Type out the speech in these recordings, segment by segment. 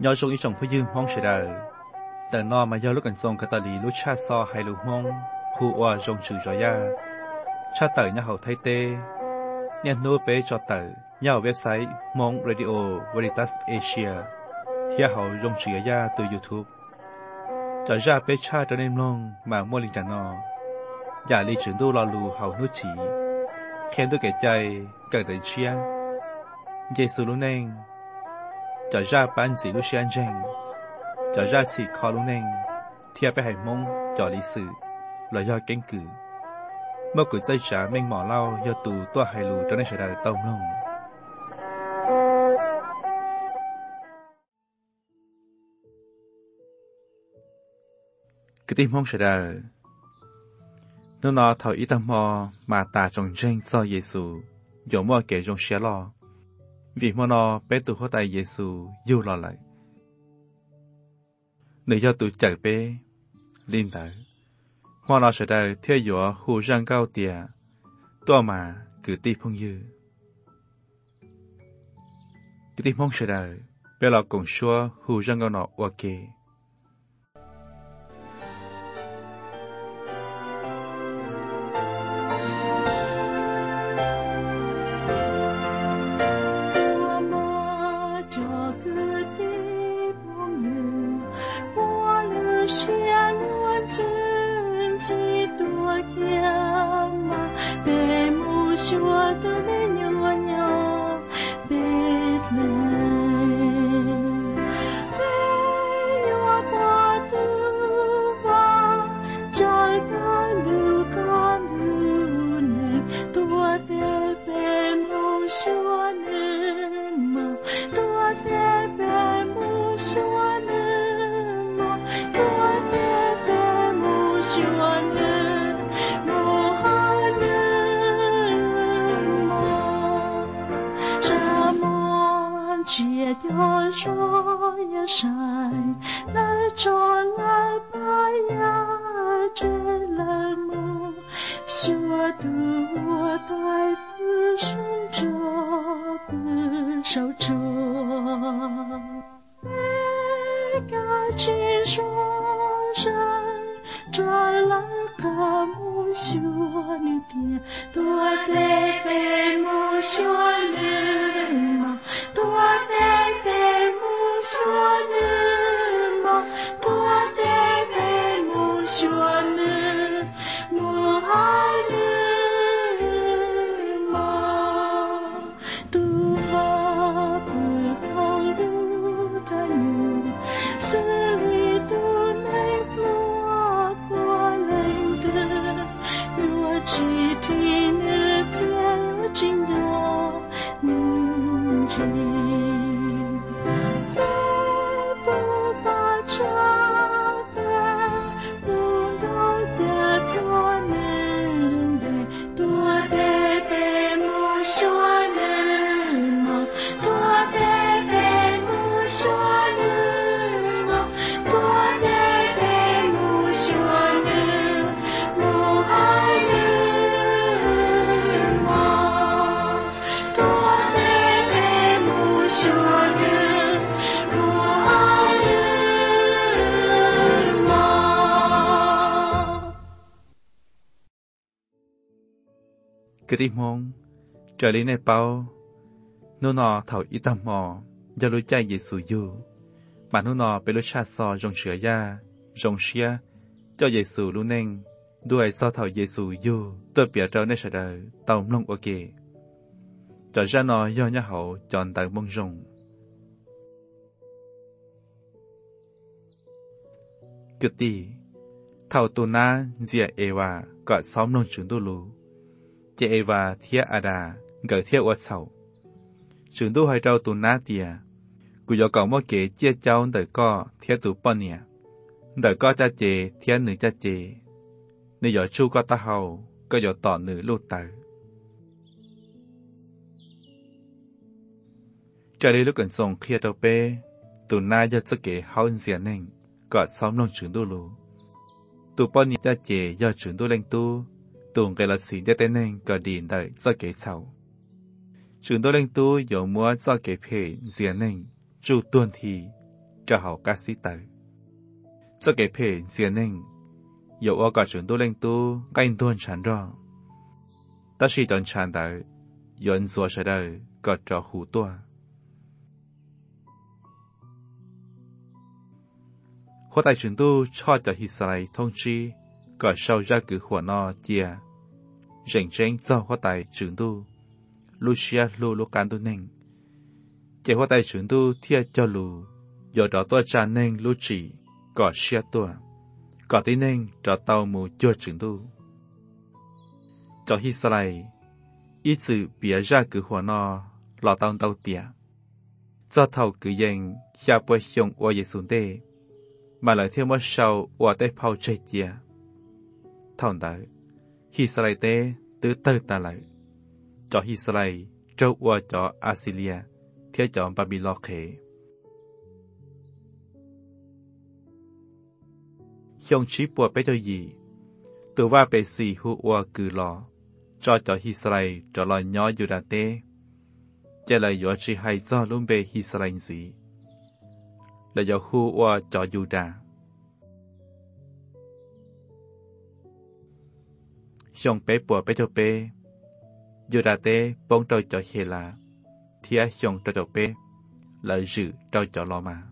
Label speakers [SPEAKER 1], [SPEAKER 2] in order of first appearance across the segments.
[SPEAKER 1] nhớ trong ý trong phía dương mong sẽ đờiแต่นอมาย่อลูกกันทรงกตาลีลูกชาซอให้ลูกมองผู้ว่าจงชื่อจอยาชาเตอร์ย่าเขาไทยเตเนี่ยโน้เปจอเตอร์ย่าเว็บไซต์มองเรดิโอเวริตัสเอเชียที่เขาจงชื่อยาตัวยูทูบจอยาเปชาตัวเนมลงมามัวลิงจันนออย่าลีถึงดูรอลูเขานุชีเขียนตัวแก่ใจเกิดเชียเยซูลุเนงจอยาปันสีลูกเชียนเจงจอยาสีคอลุเนงเทียไปให้มงจอลีสื่อลอยยอเก่งกือเมื่อกุใจจ๋าเม่งหมอเล่ายอตูตัวไฮลูจนได้เฉดต้มลงกติมงเฉดนนอเท่าอีตัมมอมาตาจงเจงจอเยซู有么给中写了vì mà nó bé tụ khó tay Giêsu yêu lo lại người do tụ chạy bé linh tử mà nó sẽ đời theo dõi hồ răng cao tiề toa mà cứ ti phong dư cái ti phong sẽ đời bé là cùng xua hồ răng cao nọ ok cái tim mong trở lên này bao nô nọ thầu ít tầm mò do lối chạy Giêsu yêu mà nô nọ bị lối chát so trong sữa ya trong xia cho Giêsu luôn nên đuổi so thầu Giêsu yêu tôi biết trở nên sẽ đời tàu nông ok trở ra nọ do nhà hậu chọn tặng bông rồng cái tí thầu tu na dìa Eva gọi xóm nông trường tu lù chị Eva thia Ada gửi theo ở sau trường tu hai trâu tu na tia cụ do cậu mua kế chia cháu đời co theo tu pon nè đời co cha chị theo nữ cha chị nữ giờ chu co ta hầu có giờ tỏ nữ lô tử cho đi lúc cần sòng kia đâu pe tu na giờ sẽ kế hao diện nên gọi xóm nông trường tu lù tu pon nè cha chị giờ trường tu lên tu tuồng cái là xí để tên nên có điện đợi cho kế cháu trường tôi lên tu dầu mua cho kế phê diện nên chủ tuần thì cho hậu ca sĩ tử. Sau cái phê diễn nên, dẫu ở cả trường tu lên tu, cái tuần chẳng rõ. Ta chỉ tuần chẳng tử, dọn xóa sẽ đời, có cho hủ tua. Khoa tài trường tu cho Israel thông chi, có sau ra cử khỏa nó chia. Rảnh rảnh do khoa tài trường tu, Lucia lu can tu nên. Chỉ khoa tài trường tu thiệt cho lù, do đó tôi trả nên lu chỉ, có xia tua. Có tí nên cho tàu mù cho trường tu. Cho Israel, ý sự bịa ra cử khỏa nó, lọ tàu tìa. Do thầu cử dân, xa bồi xong ở dễ xuống tê, mà lại theo mất sau ở tay phao chạy chìa. Thòng tới, Israel tê từ từ ta lại. Cho Israel trâu ở cho Assyria, theo cho Babylon khế. Xong chí bộ bế cho gì, từ va bế xì hữu ở cử lọ, cho Israel cho lọ nhỏ dù đà tê. Chả là do chỉ hay do luôn bế Israel gì. Là do hữu ở cho dù đà. Xong bế bộ bế cho bế, dù đà tê bông trâu cho khê là, thịa xong cho bế, là dự cho lọ mà.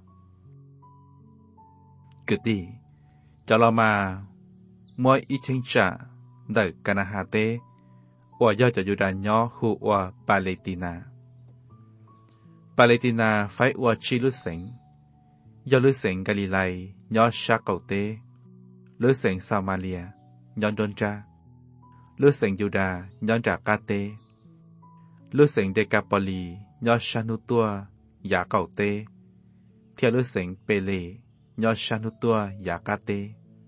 [SPEAKER 1] Cứ đi, cho lọ mà, mỗi ý chênh trả, đợi cả nà hà tê, ở do cho dù đà nhỏ hữu ở Palestina. Palestina phải ở chi lưu sảnh, do lưu sảnh Galilee nhỏ xa cầu tê, lưu sảnh Samaria nhỏ đôn ra, lưu sảnh Juda nhỏ trả ca tê, lưu sảnh Decapolis nhỏ xa nụ tua giả cầu tê, theo lưu sảnh Pele nhỏ xa nụ tua giả ca tê.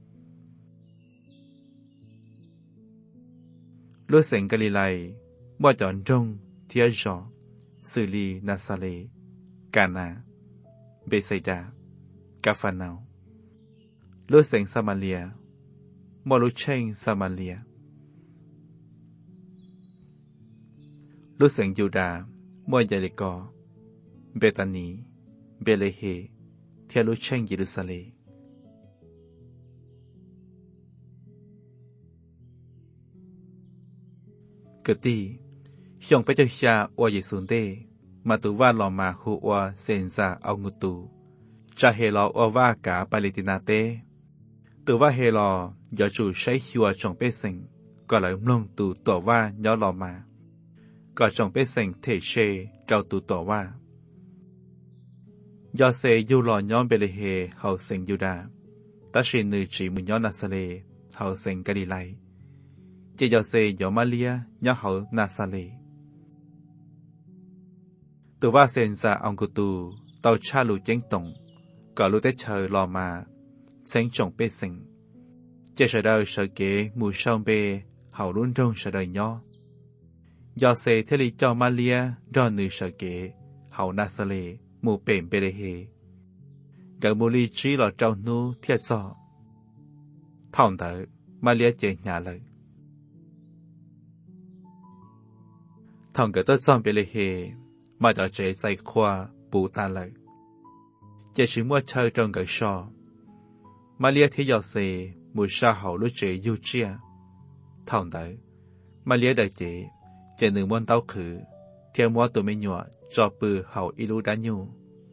[SPEAKER 1] Lưu sảnh Galilee bỏ chọn rong theo rõ, xử lý Nazareth, Cana, Bethsaida, Capernaum. Lưu sảnh Samaria, bỏ lưu chênh Samaria. Lưu sảnh Juda, bỏ Jericho, Bethany, Bethlehem, theo lưu chênh Jerusalem. Cứ tí, xong phải cho xa ở dễ xuống tê, mà tù va lò mà hù ở sen ra ao ngụ tù. Cha hề lò ở va cả Palestina tê. Tù va hề lò, do chủ xây chùa trong bê sinh, có lại lông tù tổ va nhỏ lò mà. Có trong bê sinh thể xê trao tù tổ va. Do xe dù lò nhóm bê lê hề hậu sinh Juda, ta sẽ nữ chỉ một nhóm Nazareth hậu sinh Galilee. Chỉ do xe do Malia nhỏ hậu Nazareth. Từ va sen ra ông của tù, tàu cha lù chánh tổng, có lù tế chờ lò mà, sáng trọng bê sinh. Chỉ sợ đời sợ kế mùi sông bê, hậu luôn trong sợ đời nhỏ. Do xe thế lý cho Malia, do nữ sợ kế, hậu Nazareth, mù bền bê lê hề. Gần mù ly trí lò trao nụ thiết gió. Thòng tới, Malia chế nhà lời. Thòng gỡ tất gió bê lê hề, mà đã chế dạy khoa bù ta lời. Chế chỉ mua chơi trong gỡ sò. Malia thế dò xe, mùi sa hậu lúc chế yu chia. Thòng tới, Malia đời chế nữ môn tao khử, theo mua tụi mình nhọ, cho bư hậu ilu đá nhu.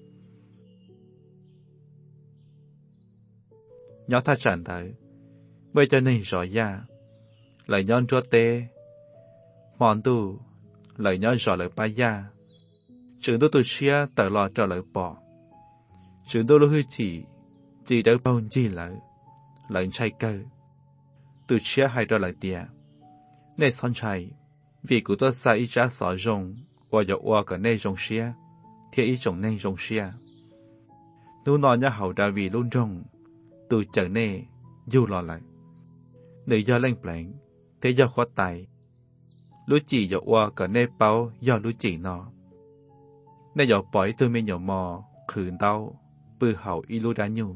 [SPEAKER 1] Nhó ta chẳng tới, bây giờ nên rõ ya, lời nhon chúa tê, mòn tu, lời nhon rõ lời ba ya. Trường đô tù chia tờ lò cho lời bỏ. Trường đô lô hư chỉ đỡ bao gì lời chay cơ. Tù chia hay cho lời tìa. Nê son chay, vì cụ tôi xa ý trả xỏ rồng, và dọ qua cả nê rồng xia, thì ý chồng nê rồng xia. Nú nọ nhá hậu ra vì luôn rồng, tù chờ nê, dù lò lại. Nữ do lên plệnh, thế do khó tài. Lũ chỉ dọ qua cả nê bao do lũ chỉ nọ. Nè dọ bói tôi mới nhỏ mò, khử đau, bư hậu y lô đá nhu.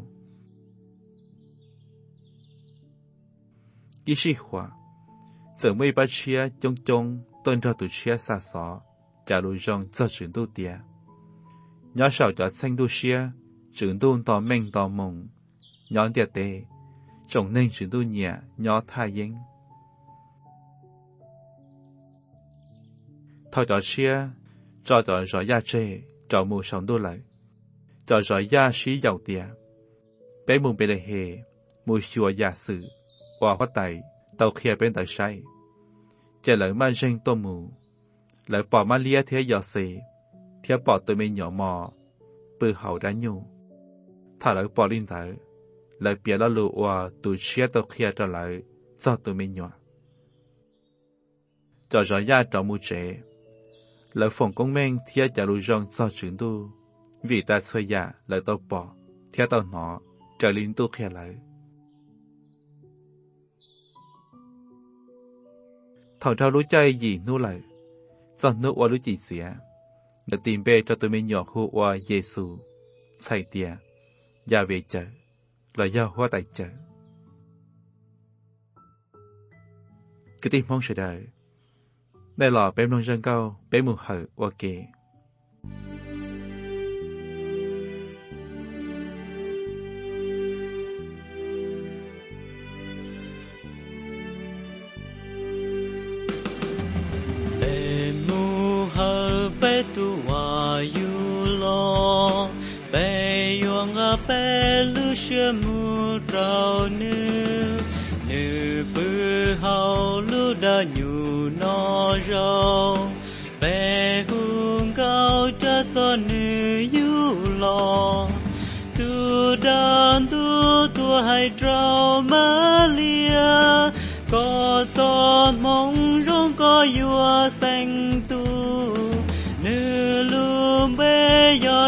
[SPEAKER 1] Ý sĩ hóa, giờ mấy bác chia chung chung, tôn cho tụi chia xa xó, chả lũ rong cho chuyển tu tìa. Nhỏ sầu cho xanh tu chia, trưởng đôn tỏ mình tỏ mộng, nhón tiệt tê, trông nên trưởng đôn nhẹ, nhó thai dính. Thôi cho chia, cho giỏi ya chê, cho mù sống đô lại. Cho giỏi ya xí giàu tìa. Bé mùng bê lê hề, mù xùa ya sự, hòa hóa tay, tàu khía bên tay say. Chê lợi mà rinh tô mù, lợi bỏ mà lia thế giỏ xì, thế bỏ tụi mình nhỏ mò, bư hậu đã nhu. Thả lợi bỏ linh tới, lợi bia đó lụ hòa tụi xía tàu khía trở lại, cho tụi mình nhỏ. Cho giỏi ya trọ mù chế, lợi phòng công minh thế giả lụ rong cho trưởng tu, vì ta chơi ya lợi tàu bỏ, thế tàu nó, trở linh tu khía lợi. Thảo trao lũ chay gì nô lại, cho nô qua lũ chỉ xỉa, để tìm bê cho tụi mình nhỏ hô qua Giê-xu, xây tìa, ra về chợ, là do hoa tại chợ. Cái tim mong sẽ đợi, đây là bém nông dân cao, bém mù hở qua kề.
[SPEAKER 2] Tu wa yu lo be yong a be lu she mu trao nu bu hao lu da nyu no jo be hung cao cha so nu yu lo tu dan tu hai trao ma lia có cho mong rong có yua xanh tu nữ lùm bê yo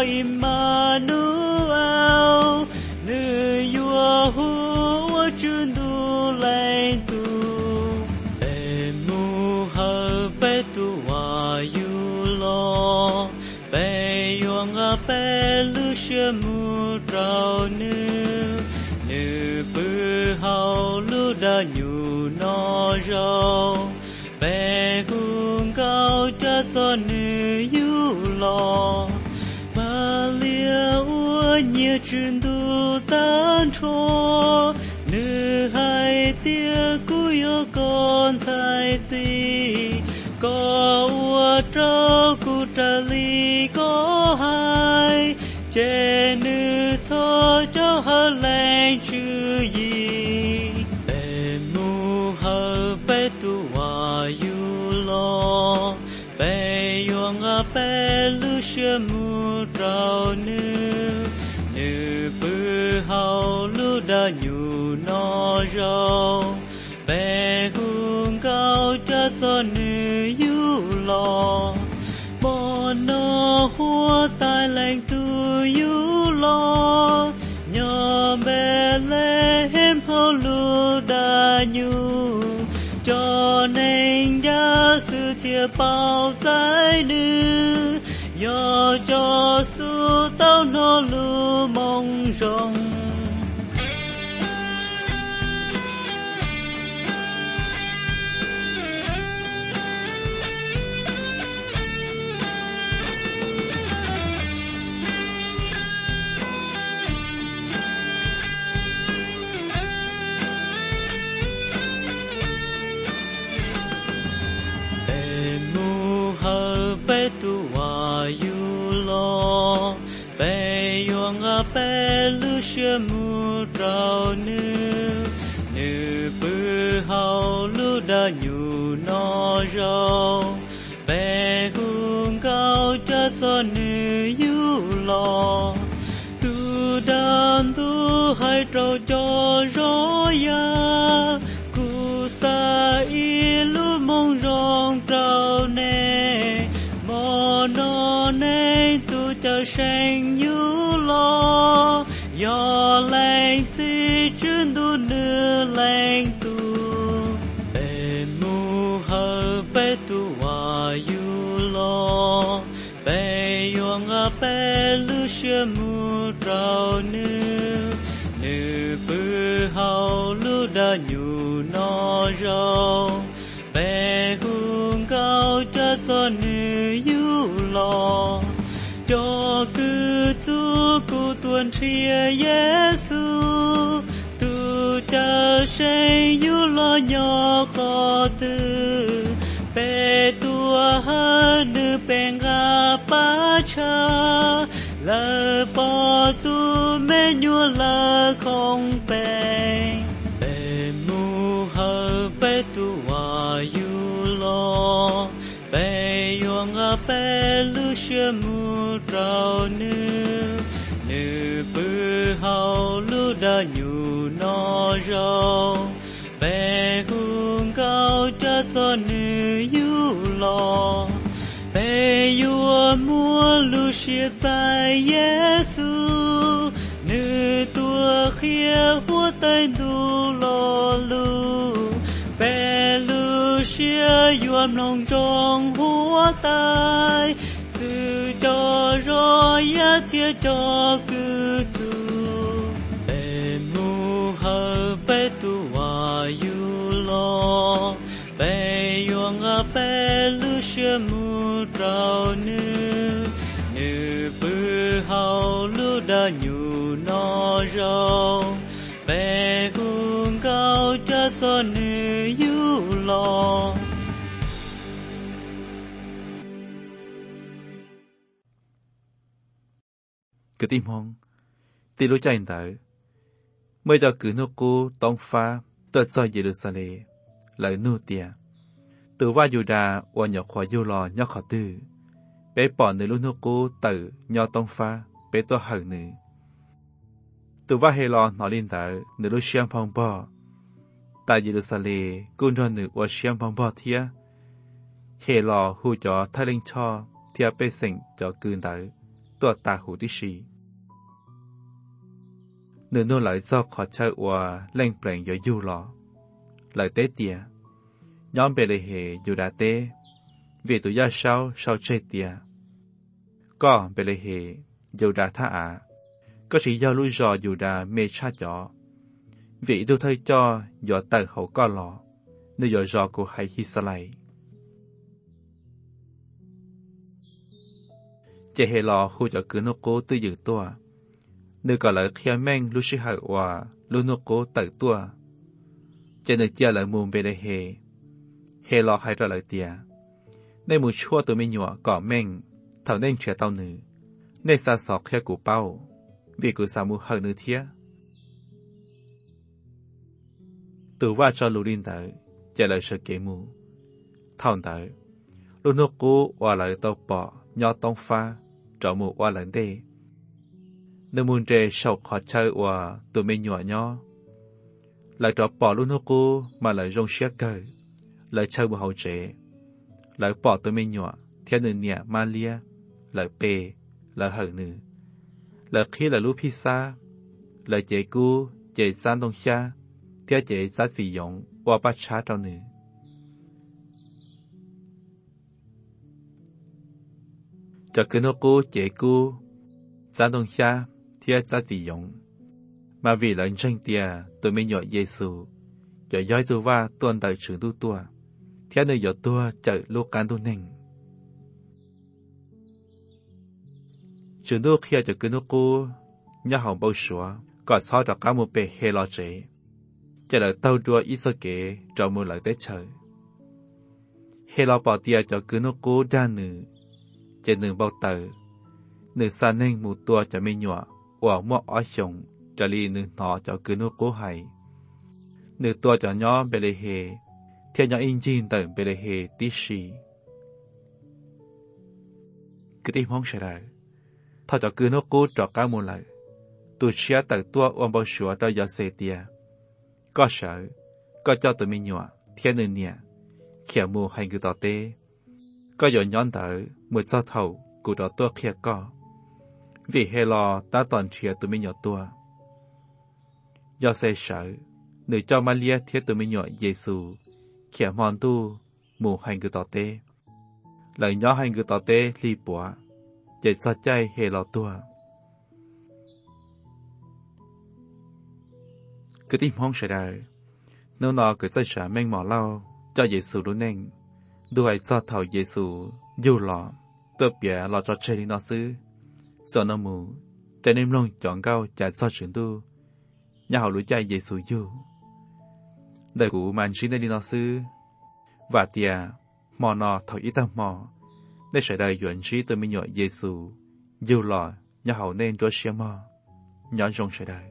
[SPEAKER 2] Immanuel nữ yua hua chun tu lên tu bê mu hơ bê tu wa yu lo bê yuang a bê lu she mu trao nữ bư hao lu da nyu no jo bé hung cao cha cho nữ yu lo mà lia ua nhia chuyên tu tan cho nữ hai tia cu yo con sai gì có ua trâu cu tra li có hai chế nữ cho cháu hơ lên chữ gì bé mu hơ bé tu wa yu lo bé yuang a bé lu she mu trao nữ bư hao lu da nyu no jo bé hung cao cha cho nữ yu lo bỏ nó hoa tai lạnh tu yu lo nhờ bé lê hem hao lu da nyu cho nên gia sư chia bao trái nữ do cho su tao nó lu mong rong bé tu wa yu lo bé yuang a bé lu she mu trao nữ bư hao lu da nyu no jo bé hung cao cha cho nữ yu lo tu dan tu hai trao cho ro ya cu sa y lu mong rong trao nè nó nên tu cho sinh yu lo do lên chỉ chuyên tu nữ lên tu bé mu hơ bé tu wa yu lo bé yuang a bé lu she mu trao nữ bư hao lu da nyu no jo bé hung cao cha cho nữ yu lo cho cứ chú cụ tuần thia Giêsu tu cha say yu lo nhỏ khó tư pe tua ha nữ pe nga pa cha lỡ bỏ tu mê nhu lỡ không pe pe mu hơ pe tu wa yu lo pe yong a pe lu she mu trao nữ bư hao lu da nhu no rau pe hung cao cha so nữ yu lo pe yu mua lu she tại Giêsu nữ tua khia hua tay du lo lu pe lu she yuam lòng trong hua tai sự cho ro ya thia cho cứ tu pe mu hơ pe tu wa yu lo pe yong a pe lu she mu trao nữ bư hao lu da nhu no rau pe hung cao cha so nữ yu lo
[SPEAKER 1] cái tim hông tí lối chạy tới mới cho cứ nước cô tông pha tớ cho Jerusalem lời nô tia từ va Juda và nhỏ khoa yu lo nhỏ khó tư bé bỏ nơi lúc nước cô tử nhỏ tông pha bé to hận nữ từ va hê lo nó lên tới nơi lúc xiêm phong bò tại Jerusalem cũng cho nữ và xiêm phong bò thia hê lo hù cho thay linh cho thia bé sinh cho cơn tớiตัวตาหูที่ชีเนื้อโน่ไหลเจ้าขอเช่าว่าเล่งเปล่งย่อยยู่หล่อไหลเตเตียย้อมไปเลยเหอยู่ดาเตเวตุยาเช้าเจเตียก็ไปเลยเหอยู่ดาท่าอาก็chỉยาลุยจออยู่ดาเมชาจอvịดูเธอจอหยอดเต่เขาก็หล่อเนื้อหยอดจอกูให้ฮิสไลจะเฮลอหูจะกือนกโก้ตัวยืดตัวนึกก็เลยเขียแม่งรู้ชิหะว่าลูนกโก้ตื่นตัวจะนึกเจียเลยมุมไปเลยเฮลอให้เราเลยเตียในมือชั่วตัวไม่หยัวก่อแม่งเท่าเน่งเฉียเต้านือในซาสอกแค่กูเป้าวิกูสามูหักนือเทียตัวว่าจอลูลินเตอจะเลยเชเกมูเท่าเตอลูนกโก้ว่าเลยตัวปอญอตองฟ้าจอมูว่าหลังเดนมุนเจชกขอเชยว่าตัวไม่หยัวญอหลังจอปอลูนกูมาหลังจงเชียเกยหลังเชยบุหาวเจหลังปอตัวไม่หยัวเทียนเนี่ยมาเลียหลังเปหลังเหนือหลังขี้หลังลูพิซาหลังเจกูเจซานตงชาเทียเจซาสียงว่าปัจฉาเจ้าหนือจะคือนกูเจกูจานตงชาเทียจ้าสียงมาวิหลังจังเตียตัวไม่หยอดเยซูจะย้อยตัวว่าตัวใดถึงตัวเทียนหยอดตัวจะลูกการตัวหนึ่งถึงตัวเขียจะคือนกูย่าหอมเบาชัวก็ซ้อจากการมือเปเฮลอเจจะเลยเต้าดัวอิสเกจอมือหลังเตเฉยเฮลอปอเตียจะคือนกูด้านหนึ่งจะหนึ่งเบาเตอหนึ่งซาเน่งมูตัวจะไม่หยัวว่ามั่วอ้อยชงจะรีหนึ่งหนอจะกืนโก้ไห้หนึ่งตัวจะย้อมเบลเฮเทียนย้อนอินจีนเติมเบลเฮติชีกติมองเฉยถ้าจะกืนโก้จะก้าวมูลเลยตัวเชียเติมตัววันบ่ชัวจะยาเสเตียก็เฉยก็เจ้าตัวไม่หยัวเทียนหนึ่งเนี่ยเขียมูให้คือต่อเต้ก็ย้อนเต๋อเมื่อเจ้าเท่ากูต่อตัวเขียก็vì hê lo ta toàn chia tụi mình nhỏ tua do xe sợ nữ cho Maria thiết tụi mình nhỏ Giêsu khỉa mòn tu mù hành cứ tỏ tê lời nhỏ hành cứ tỏ tê li bùa chạy xa chay hê lo tua cứ tìm hông sẽ đời nếu nó cứ say sợ mênh mỏ lau cho Giêsu đúng nên đuổi cho thầu Giêsu dù lọ tôi bịa lo cho chơi đi nó xứ Sau năm mù, cho nên long chọn cao trả cho chuyện tu, nhà họ lũ chạy Giêsu yêu. Đời của màn chính đây đi nó sư, và tia mò nọ thổi ít tâm mò, để xảy đời dọn trí từ mình nhỏ Giêsu yêu lò nhà họ nên cho xe mò, nhỏ trong xảy đời.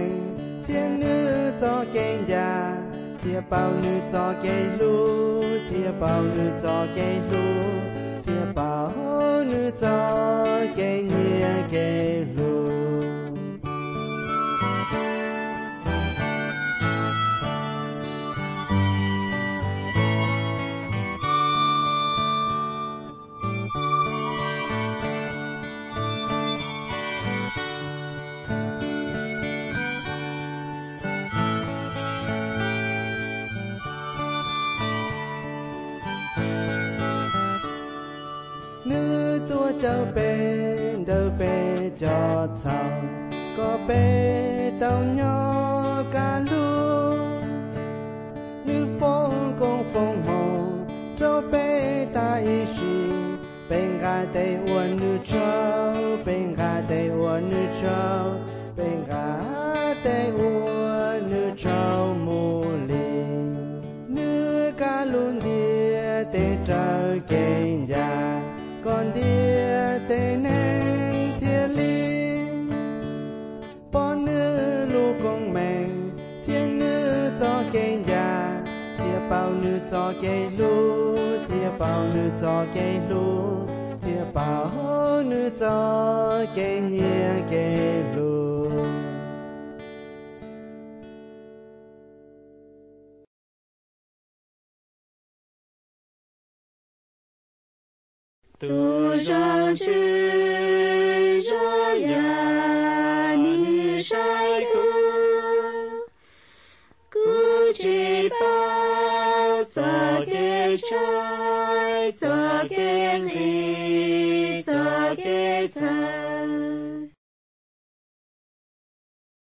[SPEAKER 3] bao nhiêu cho cây lúa thì
[SPEAKER 2] thiệp bao nữ cho cái lu thiệp bao nữ cho cái nhẹ cái lu cho bên đâu bên cho thầu có bên tàu nhỏ cả lu như phong công phong hồn cho bên ta ý sĩ bên gà tây uốn nữ trâu bên gà tây uốn nữ trâu bên gà tây uốn nữ trâu mù lì nữ cá luôn địa tây trâu kênh già con địa tê neng thiên linh bọn nữ lu công mèn thiên nữ cho cây già thiên bao nữ cho cây lu thiên bao nữ cho cây lu thiên bao nữ cho cây nhẹ cây lu
[SPEAKER 3] tu rằng chữ ra ya ni sai ku chỉ bao cho cái trái cho cái ly cho cái trái